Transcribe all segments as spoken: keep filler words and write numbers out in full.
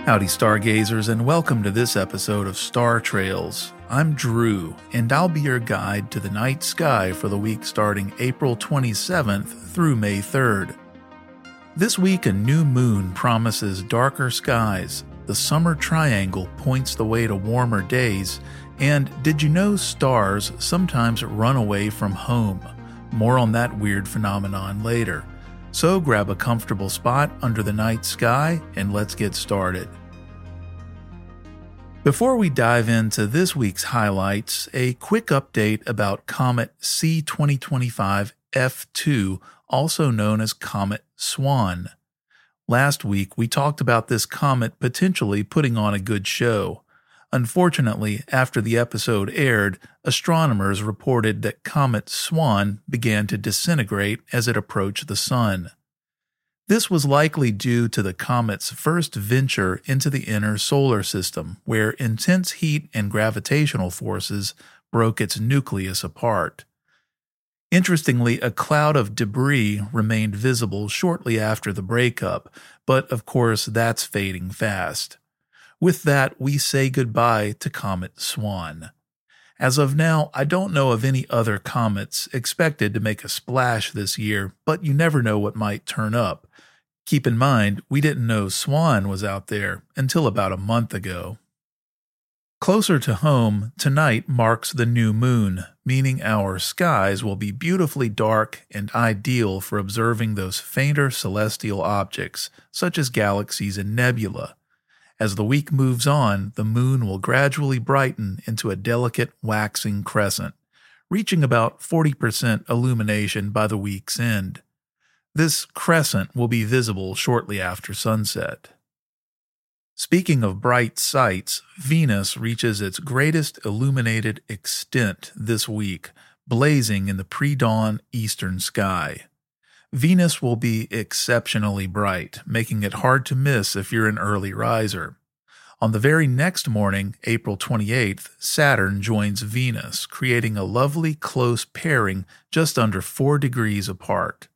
Howdy, stargazers, and welcome to this episode of Star Trails. I'm Drew, and I'll be your guide to the night sky for the week starting April twenty-seventh through May third. This week, a new moon promises darker skies, the summer triangle points the way to warmer days, and did you know stars sometimes run away from home? More on that weird phenomenon later. So grab a comfortable spot under the night sky and let's get started. Before we dive into this week's highlights, a quick update about Comet C twenty twenty-five F two, also known as Comet Swan. Last week, we talked about this comet potentially putting on a good show. Unfortunately, after the episode aired, astronomers reported that Comet Swan began to disintegrate as it approached the Sun. This was likely due to the comet's first venture into the inner solar system, where intense heat and gravitational forces broke its nucleus apart. Interestingly, a cloud of debris remained visible shortly after the breakup, but of course that's fading fast. With that, we say goodbye to Comet Swan. As of now, I don't know of any other comets expected to make a splash this year, but you never know what might turn up. Keep in mind, we didn't know Swan was out there until about a month ago. Closer to home, tonight marks the new moon, meaning our skies will be beautifully dark and ideal for observing those fainter celestial objects, such as galaxies and nebula. As the week moves on, the moon will gradually brighten into a delicate waxing crescent, reaching about forty percent illumination by the week's end. This crescent will be visible shortly after sunset. Speaking of bright sights, Venus reaches its greatest illuminated extent this week, blazing in the pre-dawn eastern sky. Venus will be exceptionally bright, making it hard to miss if you're an early riser. On the very next morning, April twenty-eighth, Saturn joins Venus, creating a lovely close pairing just under four degrees apart.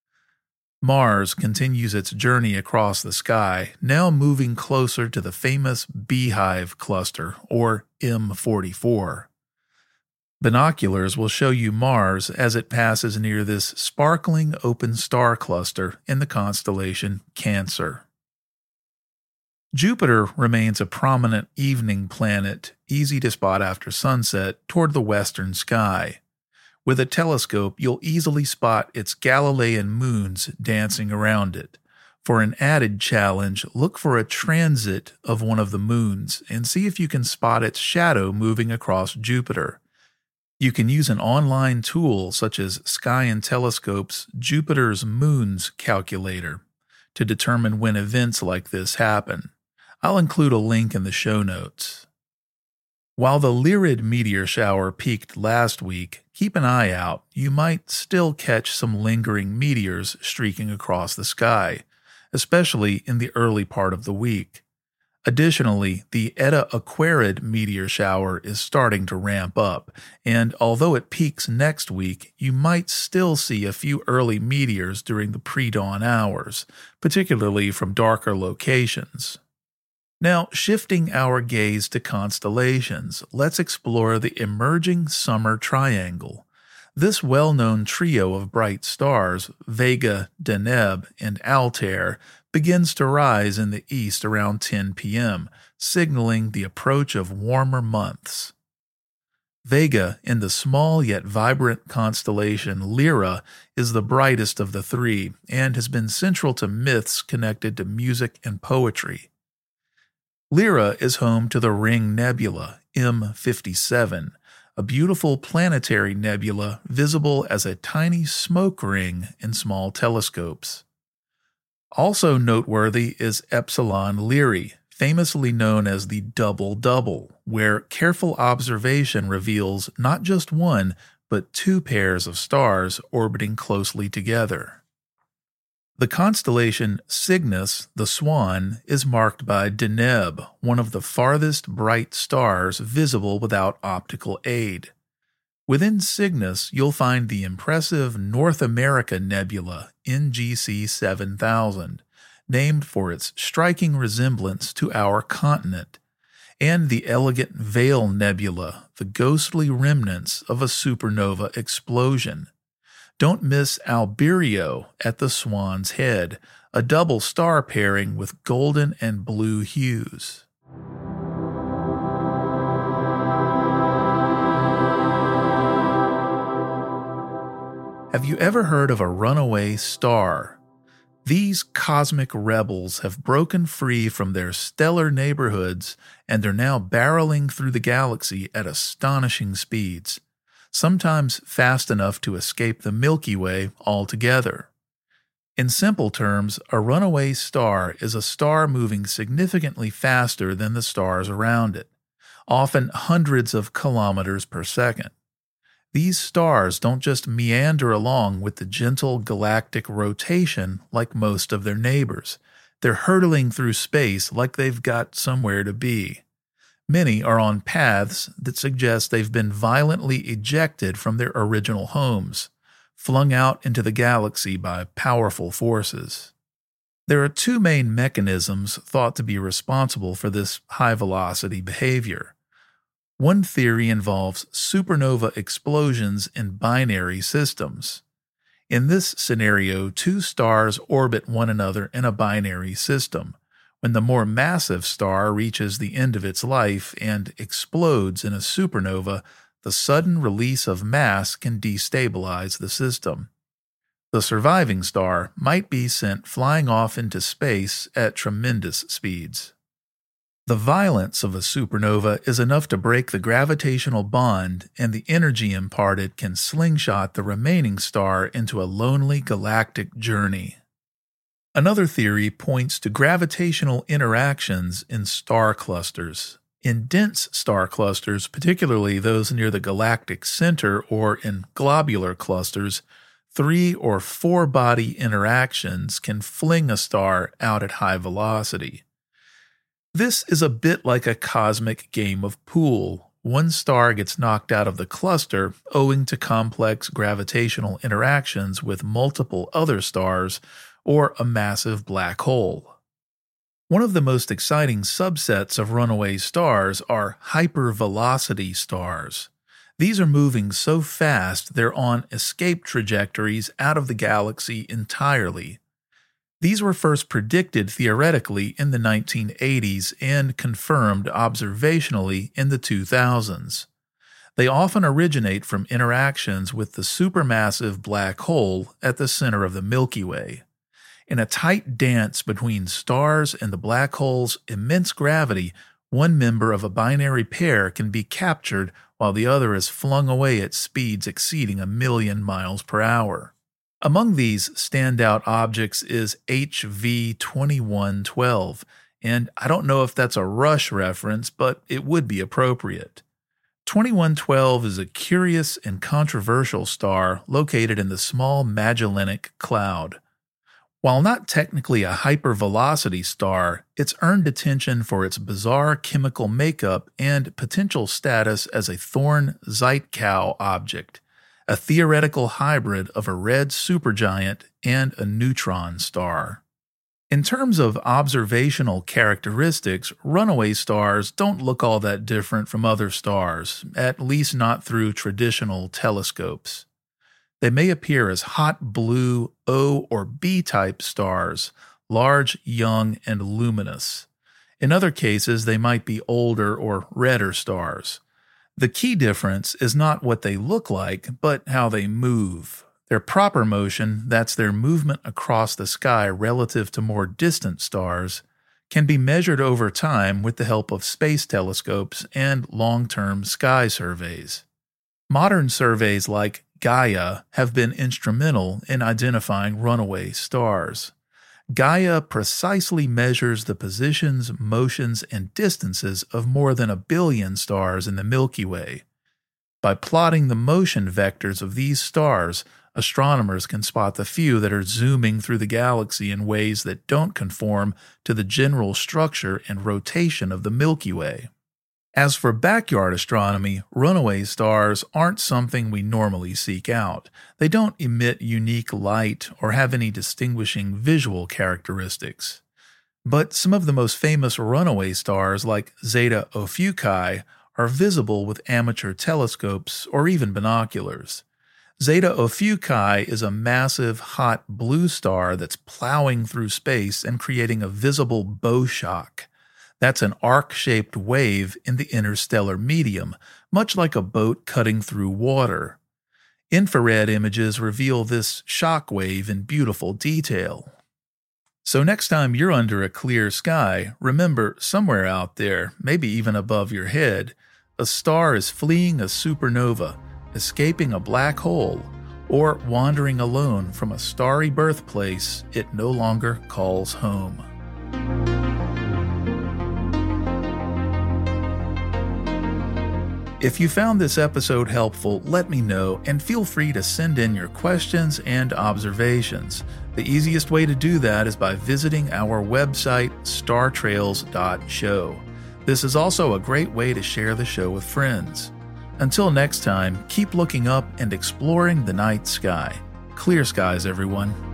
Mars continues its journey across the sky, now moving closer to the famous Beehive Cluster, or M forty-four. Binoculars will show you Mars as it passes near this sparkling open star cluster in the constellation Cancer. Jupiter remains a prominent evening planet, easy to spot after sunset toward the western sky. With a telescope, you'll easily spot its Galilean moons dancing around it. For an added challenge, look for a transit of one of the moons and see if you can spot its shadow moving across Jupiter. You can use an online tool such as Sky and Telescope's Jupiter's Moons Calculator to determine when events like this happen. I'll include a link in the show notes. While the Lyrid meteor shower peaked last week, keep an eye out. You might still catch some lingering meteors streaking across the sky, especially in the early part of the week. Additionally, the Eta Aquarid meteor shower is starting to ramp up, and although it peaks next week, you might still see a few early meteors during the pre-dawn hours, particularly from darker locations. Now, shifting our gaze to constellations, let's explore the emerging summer triangle. This well-known trio of bright stars, Vega, Deneb, and Altair, begins to rise in the east around ten p.m., signaling the approach of warmer months. Vega, in the small yet vibrant constellation Lyra, is the brightest of the three and has been central to myths connected to music and poetry. Lyra is home to the Ring Nebula, M fifty-seven, a beautiful planetary nebula visible as a tiny smoke ring in small telescopes. Also noteworthy is Epsilon Lyrae, famously known as the Double Double, where careful observation reveals not just one, but two pairs of stars orbiting closely together. The constellation Cygnus, the Swan, is marked by Deneb, one of the farthest bright stars visible without optical aid. Within Cygnus, you'll find the impressive North America Nebula, N G C seven thousand. named for its striking resemblance to our continent, and the elegant Veil Nebula, the ghostly remnants of a supernova explosion. Don't miss Albireo at the Swan's Head, a double star pairing with golden and blue hues. Have you ever heard of a runaway star? These cosmic rebels have broken free from their stellar neighborhoods and are now barreling through the galaxy at astonishing speeds, sometimes fast enough to escape the Milky Way altogether. In simple terms, a runaway star is a star moving significantly faster than the stars around it, often hundreds of kilometers per second. These stars don't just meander along with the gentle galactic rotation like most of their neighbors. They're hurtling through space like they've got somewhere to be. Many are on paths that suggest they've been violently ejected from their original homes, flung out into the galaxy by powerful forces. There are two main mechanisms thought to be responsible for this high-velocity behavior. One theory involves supernova explosions in binary systems. In this scenario, two stars orbit one another in a binary system. When the more massive star reaches the end of its life and explodes in a supernova, the sudden release of mass can destabilize the system. The surviving star might be sent flying off into space at tremendous speeds. The violence of a supernova is enough to break the gravitational bond, and the energy imparted can slingshot the remaining star into a lonely galactic journey. Another theory points to gravitational interactions in star clusters. In dense star clusters, particularly those near the galactic center or in globular clusters, three or four body interactions can fling a star out at high velocity. This is a bit like a cosmic game of pool. One star gets knocked out of the cluster owing to complex gravitational interactions with multiple other stars or a massive black hole. One of the most exciting subsets of runaway stars are hypervelocity stars. These are moving so fast they're on escape trajectories out of the galaxy entirely. These were first predicted theoretically in the nineteen eighties and confirmed observationally in the two thousands. They often originate from interactions with the supermassive black hole at the center of the Milky Way. In a tight dance between stars and the black hole's immense gravity, one member of a binary pair can be captured while the other is flung away at speeds exceeding a million miles per hour. Among these standout objects is H V twenty-one twelve, and I don't know if that's a Rush reference, but it would be appropriate. twenty-one twelve is a curious and controversial star located in the small Magellanic Cloud. While not technically a hypervelocity star, it's earned attention for its bizarre chemical makeup and potential status as a Thorn-Zeitkow object, a theoretical hybrid of a red supergiant and a neutron star. In terms of observational characteristics, runaway stars don't look all that different from other stars, at least not through traditional telescopes. They may appear as hot blue O or B-type stars, large, young, and luminous. In other cases, they might be older or redder stars. The key difference is not what they look like, but how they move. Their proper motion, that's their movement across the sky relative to more distant stars, can be measured over time with the help of space telescopes and long-term sky surveys. Modern surveys like Gaia have been instrumental in identifying runaway stars. Gaia precisely measures the positions, motions, and distances of more than a billion stars in the Milky Way. By plotting the motion vectors of these stars, astronomers can spot the few that are zooming through the galaxy in ways that don't conform to the general structure and rotation of the Milky Way. As for backyard astronomy, runaway stars aren't something we normally seek out. They don't emit unique light or have any distinguishing visual characteristics. But some of the most famous runaway stars, like Zeta Ophiuchi, are visible with amateur telescopes or even binoculars. Zeta Ophiuchi is a massive, hot blue star that's plowing through space and creating a visible bow shock. That's an arc-shaped wave in the interstellar medium, much like a boat cutting through water. Infrared images reveal this shock wave in beautiful detail. So next time you're under a clear sky, remember somewhere out there, maybe even above your head, a star is fleeing a supernova, escaping a black hole, or wandering alone from a starry birthplace it no longer calls home. If you found this episode helpful, let me know and feel free to send in your questions and observations. The easiest way to do that is by visiting our website, star trails dot show. This is also a great way to share the show with friends. Until next time, keep looking up and exploring the night sky. Clear skies, everyone.